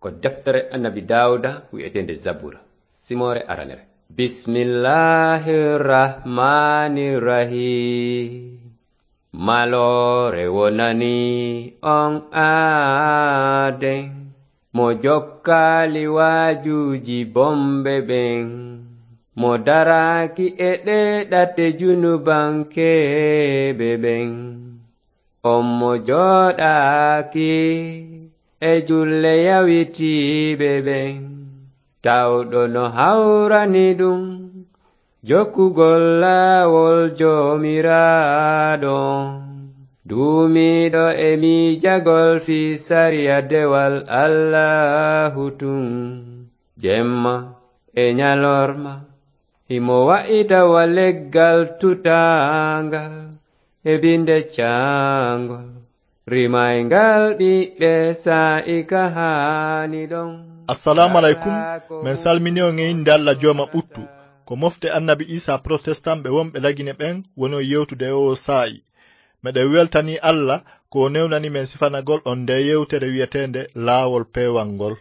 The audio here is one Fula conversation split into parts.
ko deftere annabi Dawuda wi'etende Zabura simore aranere. Bismillahirrahmanirrahim. Malore wonani on Aden mo jokkali wajuji bombe ben mo daraki e ɗeɗate junubankebe ben on mo joɗaki e julle yawitiɓe ben tawɗo no hawrani ɗum jokkugol laawol jomiraɗo duumiɗo e miijagol fi sariya dewal Allahu tun jemma e nyalorma himo wa'itawa leggal tutangal e binde cangol rimaygal ɓiɓɓe sa'ika hani ɗon. Assalamu alaikum. Men salmini on e inde Allah joma ɓuttu ko mofte annabi Isa protestant ɓe wonɓe lagine ɓen wono yewtude o sa'i. Meɗen weltani Allah ko newnani men sifanagol on nde yewtere wi'etende laawol pewal ngol.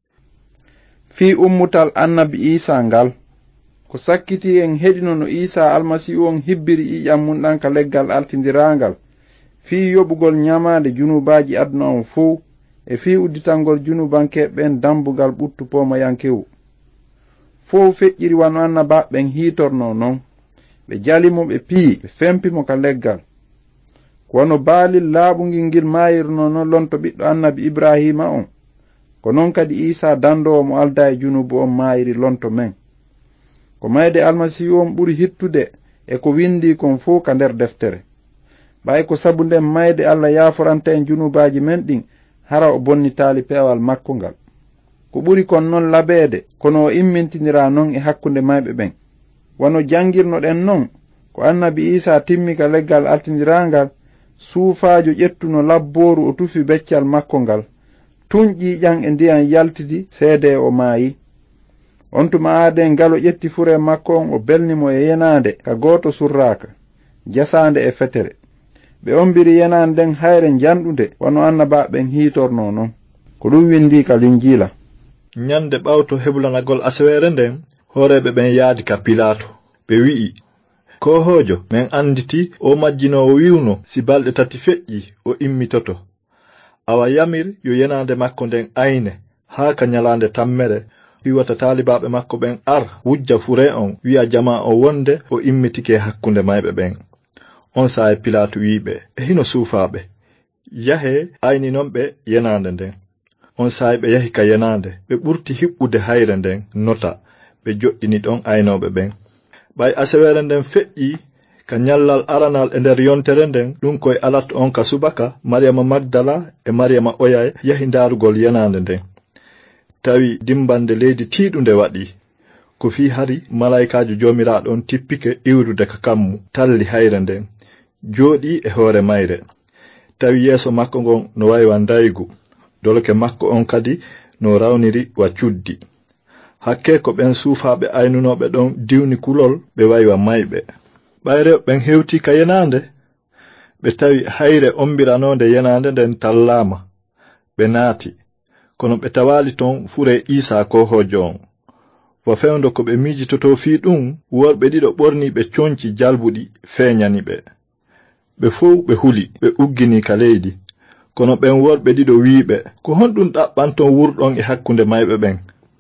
Fi ummutal annabi Isa ngal ko sakkiti en heɗino no Isa almasihu on hibbiri ƴiƴam mum ɗan ka leggal altidirangal fi yoɓugol nyamande junubaji aduna on fuu e fi udditangol junubankeɓe ɓen dambugal ɓuttu pomayankewu. Fou feƴƴiri wano annabaɓen hitorno non ɓe jalimo ɓe pii ɓe fempimo ka leggal kono baalil laaɓugil ngil mayirno non lonto ɓiɗɗo annabi Ibrahima on ko non kadi Isa dandowo mo alda e junubu on mayiri lonto men ko mayde almasihu on ɓuri hittude e ko windi kon fuu ka nder deftere ɓay ko sabu nden mayde Allah yaforanta en junubaji men ɗin hara o bonnitali pewal makko ngal ko ɓuri kon non labeede kono o immintindira non e hakkunde mayɓe ɓen wano jangirnoɗen non ko annabi Isa timmi ka leggal altidirangal suufajo ƴettuno labboru o tufi beccal makko ngal tun ƴiƴan e ndiyan yaltidi seede o maayi on tuma Aden ngal o ƴetti fure makko on o belnimo e yenande ka goto surraka jasande e fetere ɓe ombiri yenande nden hayre janɗude wano annabaɓen hitorno non ko ɗum windi ka Linjila. Nyande ɓawto heɓulanagol asewere nden horeɓe ɓen yaadi ka Pilato ɓe wi'i ko hojo men anditi o majjinowo wiwno si balɗe 3 feƴƴi o immitoto awa yamir yo yenande makko nden ayne haa ka nyalande tammere wiwata talibaɓe makko ɓen ar wujja fure on wi'a jama o wonde o immitike hakkunde mayɓe ɓen. On saa Pilato wiiɓe e hino suufaɓe yahe ayni non ɓe yenande nden. On saa ɓe yahi ka yenande ɓe ɓurti hiɓɓude hayre nden nota ɓe joɗɗini ɗon aynoɓe ɓen ɓay asewere nden feƴƴi ka nyallal aranal e nder yontere nden ɗum koye alat on ka subaka Maryama Magdala e Maryama Oyay yahi ndarugol yenande nden tawi dimbande leydi tiiɗunde waɗi ko fi hari malaikajo jomiraɗo on tippike iwrude ka kammu talli hayre nden jooɗi e hoore mayre tawi yeeso makko ngon no waywa ndaygu doloke makko on kadi no rawniri wa cuddi hakke ko ɓen suufaɓe aynunoɓe ɗon diwni kulol ɓe waywa mayɓe ɓayre ɓen hewti ka yenande ɓe tawi hayre ombiranode yenande nden tallama ɓe naati kono ɓe tawali ton fure Isa ko hojo on wa fewndo ko ɓe miijitoto fi ɗum worɓe ɗiɗo ɓorni ɓe conci jalbuɗi feeñani ɓe fof ɓe huli ɓe uggini ka leydi kono ɓen worɓe ɗiɗo wiiɓe ko honɗum ɗaɓɓanton wurɗon e hakkunde mayɓe ɓen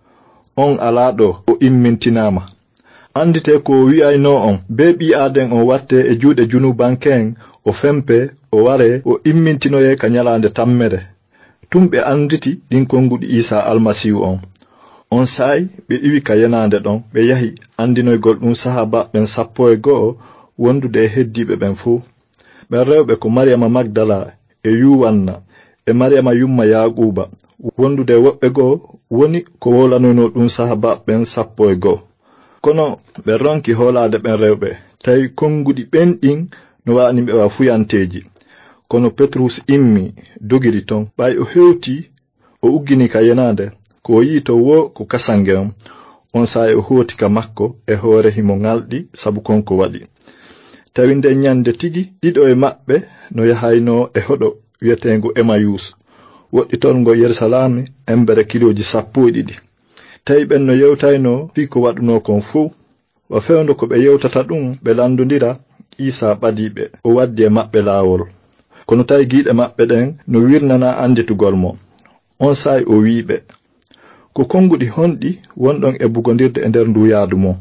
on alaa ɗo o immintinama andite ko wi'ayno on be ɓi Aden o watte e juuɗe junubanken o fempe o ware o immintinoye ka nyalande tammere tum ɓe anditi ɗin konguɗi Isa almasihu on saay ɓe iwi ka yenande ɗon ɓe yahi andinoygol ɗum sahaba ɓen 12 wondude e heddiɓe ɓen fuu ɓen rewɓe ko Maryama Magdala e Yuwanna e Maryama yumma Yaquba wondude woɓɓe goo woni ko wolanono ɗum sahaba ɓen 12 kono ɓe ronki hoolade ɓen rewɓe tawi konguɗi ɓen ɗin no wani ɓe wa fuyanteji kono Petrus immi dogiri ton ɓay o hewti o uggini ka yenande ko o yi to wo ko kasange on saa o hoti ka makko e hoore himo ngalɗi sabu konko waɗi tawi nde nyande tigi ɗiɗo e maɓɓe no yahayno e hoɗo wi'etengo Emmaus woɗɗi tolgo Yerusalem embere kiloji 12 tawi ɓen no yewtayno fi ko waɗuno kon fuu wa fewndo ko ɓe yewtata ɗum ɓe landondira Isa ɓadiɓe o waddi e maɓɓe laawol kono tawi giiɗe maɓɓe ɗen no wirnana anditugol mo on sa'i o wiiɓe ko konguɗi honɗi wonɗon e bugondirde e nder ndu yaadu mo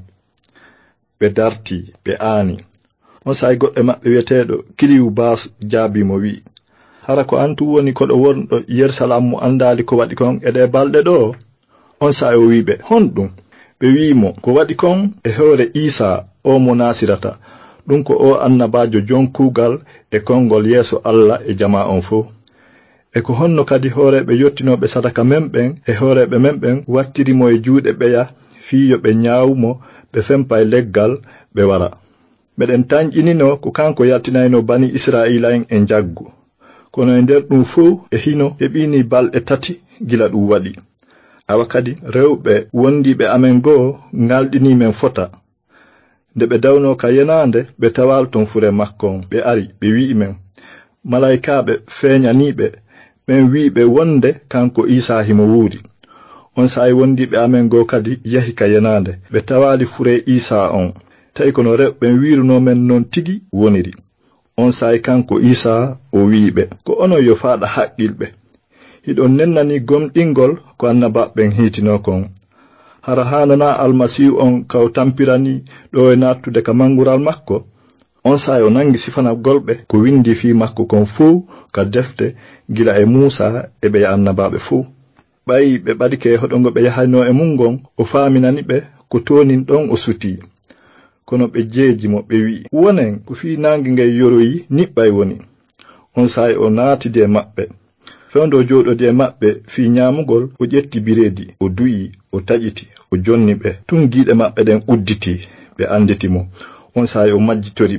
ɓe darti ɓe aani on sa'i goɗɗo maɓɓe wiyeteeɗo Kiliyubas jaabimo wi hara ko antu woni koɗo wonɗo Yerusalem mo andaali ko waɗi kon e ɗe balɗe ɗo on sa'i o wiiɓe honɗum ɓe wiimo ko waɗi kon e hoore Isa o mo nasirata ɗum ko o annabajo jon kuugal e kongol yeeso Allah e jama on fo e ko honno kadi hooreɓe yottinoɓe sadaka memɓen e hooreɓe memɓen wattirimo e juuɗe ɓeya fiyo ɓe ñaawumo ɓe fempa e leggal ɓe wara meɗen tañƴinino ko kanko yaltinayno bani Israila en jaggu kono e nder ɗum fo e hino heɓini balɗe 3 gila ɗum waɗi awa kadi rewɓe wondiɓe amen goo ngalɗini men fota nde ɓe dawno ka yenande ɓe tawal ton fure makkon ɓe ari ɓe wi'i men malaikaɓe feeñaniɓe ɓen wi'iɓe wonde kanko Isa himo wuuri on sa'i wondiɓe amen goo kadi yahi ka yenande ɓe tawali fure Isa on tawi kono rewɓe wiruno men non tigi woniri on sa'i kanko Isa o wi'iɓe ko onon yo faaɗa haqqilɓe hiɗon nennani gomɗingol ko annabaɓen hiitino kon hara hanana almasihu on kaw tampirani ɗo e nattude ka mangural makko on sa'i o nangi sifana golɓe ko windi fi makko kon fuu ka defte gila e Musa e ɓe annabaɓe fuu ɓayi ɓe ɓadike hoɗongo ɓe yahayno e mungon o faaminani ɓe ko tonin ɗon o suti kono ɓe jeeji mo ɓe wi'i wonen ko fi nangi ngey yoroyi niɓɓay woni on sa'i o naatide maɓɓe fewndo jooɗodi e maɓɓe fi ñaamugol o ƴetti bireedi o du'i o taƴiti o jonni ɓe tun giiɗe maɓɓe ɗen udditi ɓe anditi mo on sa'i o majjitori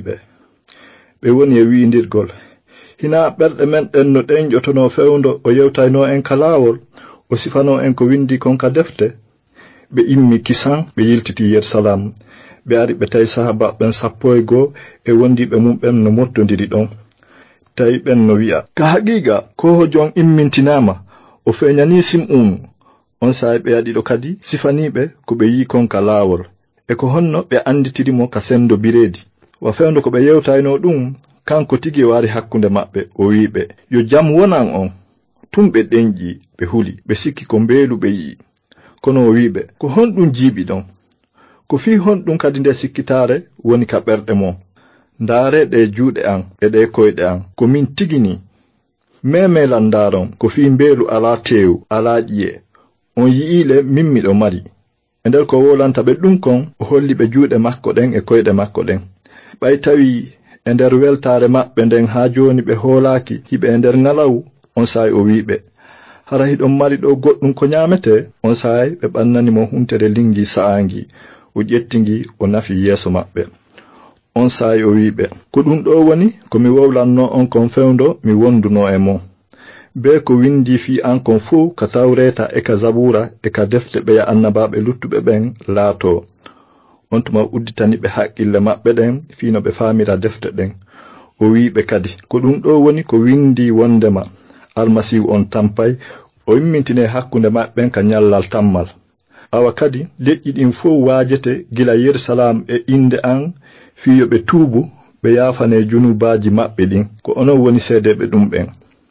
ɓe woni e wiindirgol hina ɓerɗe men ɗen no ɗen ƴotono fewndo o yewtayno en ka laawol o sifano en ko windi kon ka defte ɓe immi kisan ɓe yiltiti Yerusalem ɓe ari ɓe tawi sahabaɓen 12 e wondiɓe mum ɓen no mottondiri ɗon tawi ɓen no wi'a ka haqiqa ko jon immintinama o feeñani Sim'un on sa'i ɓe yaɗiɗo kadi sifaniɓe ko ɓe yi kon ka laawol e ko honno ɓe anditirimo ka sendo bireedi wa fewndo ko ɓe yewtayno ɗum kanko tigi wari hakkunde maɓɓe o wi'iɓe yo jam wonan on tum ɓe ɗenƴi ɓe huli ɓe sikki ko mbeelu ɓe yi'i kono o wi'iɓe ko honɗum jiiɓi ɗon ko fi honɗum kadi nde sikkitaare woni ka ɓerɗe mo ndaare ɗe juuɗe an e ɗe koyɗe an ko min tigini memelan ndaron ko fi mbeelu ala teew ala ƴiye on yi'ile min miɗo mari e nder ko wolanta ɓe ɗum kon o holli ɓe juuɗe makko ɗen e koyɗe makko ɗen ɓay tawi e nder weltaare maɓɓe nden haa jooni ɓe hoolaaki hiɓe e nder ngalawu on sa'i o wi'iɓe hara hiɗon mari ɗo goɗɗum ko ñaamete on sa'i ɓe ɓannanimo huntere lingi sa'angi o ƴettingi o nafi yeeso maɓɓe on sa'i o wi'iɓe ko ɗum ɗo woni ko mi wowlanno on kon fewndo mi wonduno e mo be ko windi fi an kon fuu ka tawreta e ka zabura e ka defte ɓeya annabaɓe luttuɓe ɓen laato on tuma udditani ɓe haqqille maɓɓe ɗen fi no ɓe faamira defte ɗen o wi'iɓe kadi ko ɗum ɗo woni ko windi wondema almasihu on tampay o immintine hakkunde maɓɓen ka ñallal tammal awa kadi leƴƴi ɗin fof waajete gila Yerusalem e inde an fiyo ɓe tuubu ɓe yaafane junubaji maɓɓe ɗin ko onon woni seedeɓe ɗum ɓen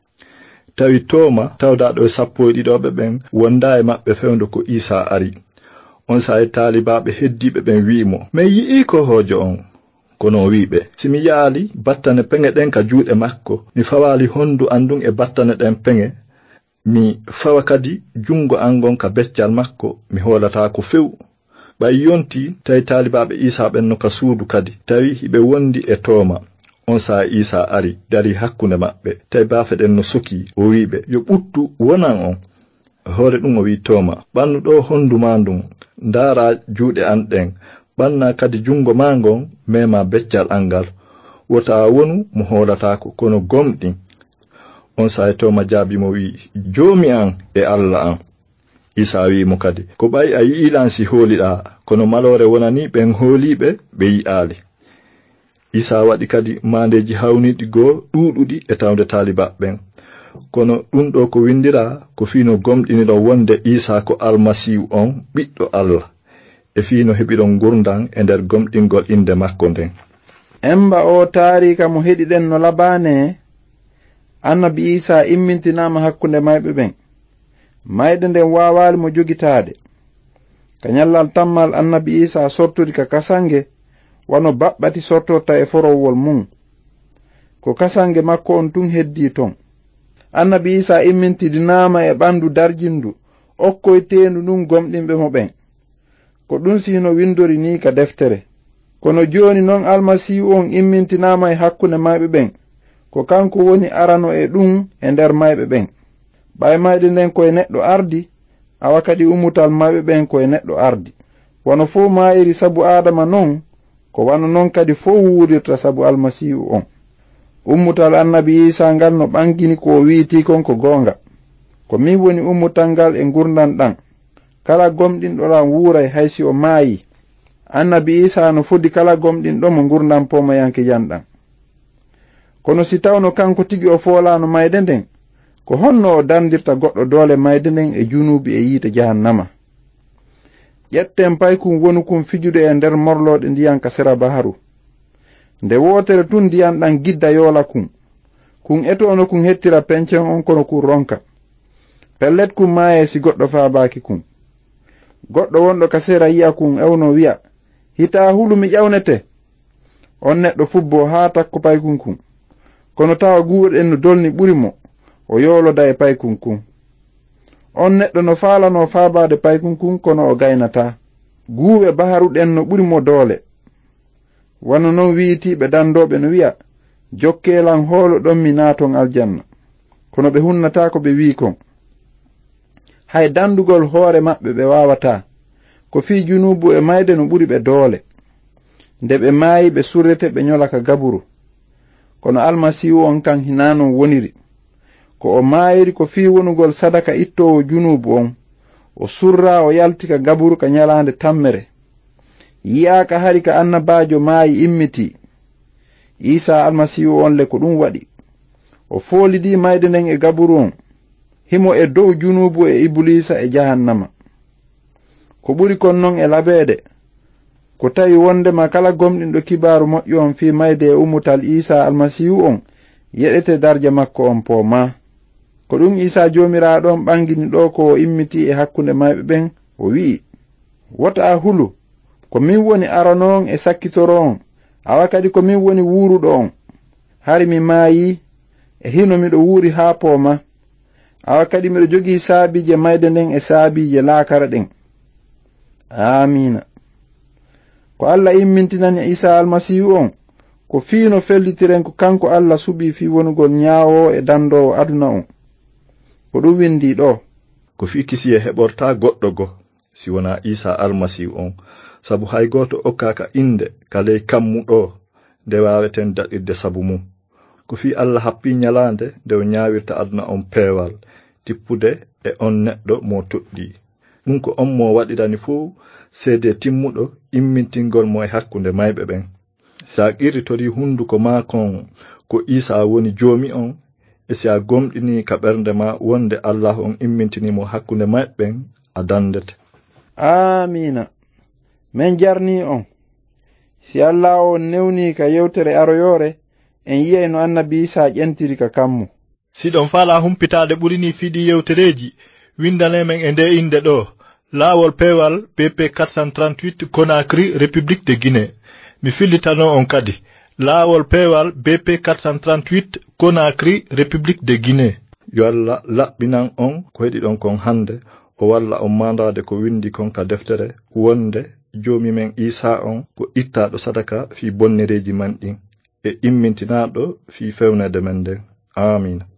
tawi Tooma tawdaɗo e 12 ɓen wonda e maɓɓe fewndo ko Isa ari on sa'i taalibaɓe heddiɓe ɓen wi'imo men yi'i ko hoojo on kono o wi'iɓe simi yaali battane peŋe ɗen ka juuɗe makko mi fawali hondu andun e battane ɗen peŋe mi fawa kadi jungo angon ka beccal makko mi hoolata ko few ɓay yonti tawi taalibaɓe Isa ɓen no ka suudu kadi tawi hiɓe wondi e Tooma on sa'i Isa ari dari hakkunde maɓɓe tawi baafe ɗen no soki o wi'iɓe yo ɓuttu wonan on hoore ɗum o wi Tooma ɓannu ɗo hondu ma ndun ndaara juuɗe an ɗen ɓanna kadi jungo ma ngon mema beccal angal wota wonu mo hoolatako kono gomɗin on sa'i Tooma jaabimo wi joomi an e Allah an Isa wi'imo kadi ko ɓay a yi'ilan si hooliɗa kono malore wonani ɓen hooliɓe ɓe yi'aali Isa waɗi kadi mandeji hawniɗi goo ɗuuɗuɗi e tawde taalibaɓe ɓen kono ɗum ɗo ko windira ko fino gomɗiniɗo wonde Isa ko almasihu on ɓiɗɗo Allah e fino heɓiɗon gurdan e nder gomɗingol inde makko nden. Emba o taarika mo heɗiɗen no labane annabi Isa immintinama hakkunde mayɓe ɓen. Mayde nden wawali mo jogitade. Kanyallal tammal annabi Isa sorturi ka kasange wano baɓɓati sortorta e forowol mum. Ko kasange makko on tun heddi ton. Annabi Isa immintidinama e ɓandu darjindu okkoy tendu nun gomɗinɓe mo ɓen. Ko ɗum sino windori ni ka deftere. Kono joni non almasihu on immintinama e hakkunde mayɓe ɓen. Ko kanko woni arano e ɗum e nder mayɓe ɓen. Ɓay mayde nden koye neɗɗo ardi, awa kadi ummutal mayɓe ɓen koye neɗɗo ardi. Wano fo mayiri sabu Adama non, ko wano non kadi fo wuudirta sabu almasihu on. Ummutal annabi Isa ngal no ɓangini ko wiiti kon ko gonga. Ko min woni ummutal ngal e gurdan ɗan. Kala gomɗinɗo ɗan wuuray haysi o maayi. Annabi Isa no fuddi kala gomɗinɗo mo gurdan pomayanke janɗan. Kono si tawno kanko tigi o foolano mayde nden, ko honno o dandirta goɗɗo doole mayde nden e junubi e yiite jahannama. Ƴetten paykum wonukum fijude e nder morloɗe ndiyan ka sera baharu. Nde wotere tun ndiyan ɗan gidda yoola kun etono kun hettira pencen on kono kun ronka. Pellet kun maaye si goɗɗo faabaki kun. Goɗɗo wonɗo ka sera yi'a kun ewno wi'a, hita hulu mi ƴawnete. On neɗɗo fubbo haa takko paykun kun. Kono tawa guurɗen no dolni ɓuri mo, o yooloda e paykun kun. On neɗɗo no faalano faabade paykun kun kono o gaynata. Guuɓe baharuɗen no ɓuri mo doole. Wano non wi'itiɓe dandoɓe no wi'a, jokkelan hoolo ɗon mi naaton aljanna. Kono ɓe hunnata ko ɓe wi kon. Hay dandugol hoore maɓɓe ɓe wawata. Ko fi junubu e mayde no ɓuri ɓe doole. Nde ɓe maayi ɓe surrete ɓe nyolaka gaburu. Kono almasihu on kan hinanon woniri. Ko o maayiri ko fi wonugol sadaka ittowo junubu on. O surra o yaltika gaburu ka nyalande tammere. Yi'aka hari ka annabajo maayi immiti. Isa almasihu on le ko ɗum waɗi. O foolidi mayde nden e gaburu on. Himo e dow junubu e ibulisa e jahannama. Ko ɓuri kon non e labeede. Ko tawi wondema kala gomɗinɗo kibaru moƴƴo on fi mayde e ummutal Isa almasihu on yeɗete darja makko on pooma. Ko ɗum Isa jomiraɗo on ɓangini ɗo ko o immiti e hakkunde mayɓe ɓen o wi'i, wota hulu, ko min woni arano on e sakkitoro on, awa kadi ko min woni wuuruɗo on. Hari mi maayi e hino miɗo wuuri haa pooma. Awa kadi miɗo jogii saabije mayde nden e saabije laakara ɗen. Amina. Ko Allah immintinani Isa almasihu on, ko fiino fellitiren ko kanko Allah suɓi fi wonugol nyaawo e dandowo aduna on. Ko ɗum windi ɗo. Ko fi kisiye heɓorta goɗɗo go, si wona Isa almasihu on, sabu hay goto okkaka inde kaley kammuɗo nde waweten daɗirde sabu mum. Ko fi Allah happi nyalande nde o nyawirta aduna on peewal, tippude e on neɗɗo mo toɗɗi. Ɗum ko on mo waɗirani fuu seede timmuɗo immintingol mo e hakkunde mayɓe ɓen. Sa qirritori hunduko makon ko Isa woni joomi on, e si a gomɗini ka ɓernde ma wonde Allah on immintinimo hakkunde mayɓen, a dandete. Amina. Men jarni on. Si Allah on newni ka yewtere aroyore, en yiyay no annabi Isa ƴentiri ka kammu. Siɗon faala humpitade ɓurini fiɗi yewtereji, windane men e nde inde ɗo, Laawol Peewal BP 438 Conakry, République de Guinée. Mi fillitano on kadi, Laawol Peewal BP 438 Conakry, République de Guinée. Yo Allah laɓɓinan on ko heɗiɗon kon hande, o walla on mandade ko windi kon ka deftere, wonde joomi men Isa on ko ittaɗo sadaka fi bonnereji man ɗin, e immintinaɗo fi fewnede men nden. Amina.